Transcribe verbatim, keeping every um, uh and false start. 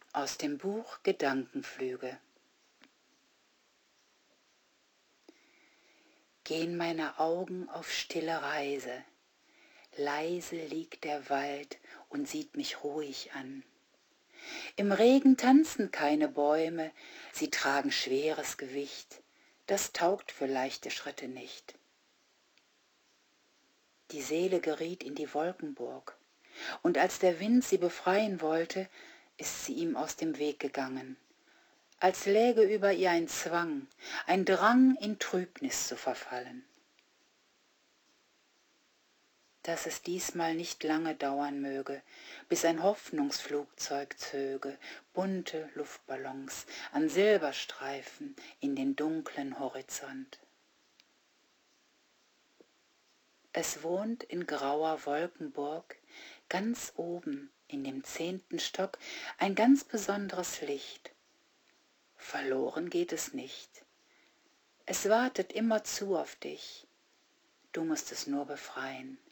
Aus dem Buch Gedankenflüge. Gehn meine Augen auf stille Reise, leise liegt der Wald und sieht mich ruhig an. Im Regen tanzen keine Bäume, sie tragen schweres Gewicht, das taugt für leichte Schritte nicht. Die Seele geriet in die Wolkenburg, und als der Wind sie befreien wollte, ist sie ihm aus dem Weg gegangen, als läge über ihr ein Zwang, ein Drang, in Trübnis zu verfallen. Dass es diesmal nicht lange dauern möge, bis ein Hoffnungsflugzeug zöge, bunte Luftballons an Silberstreifen in den dunklen Horizont. Es wohnt in grauer Wolkenburg, ganz oben in dem zehnten Stock, ein ganz besonderes Licht. Verloren geht es nicht. Es wartet immerzu auf dich. Du musst es nur befreien.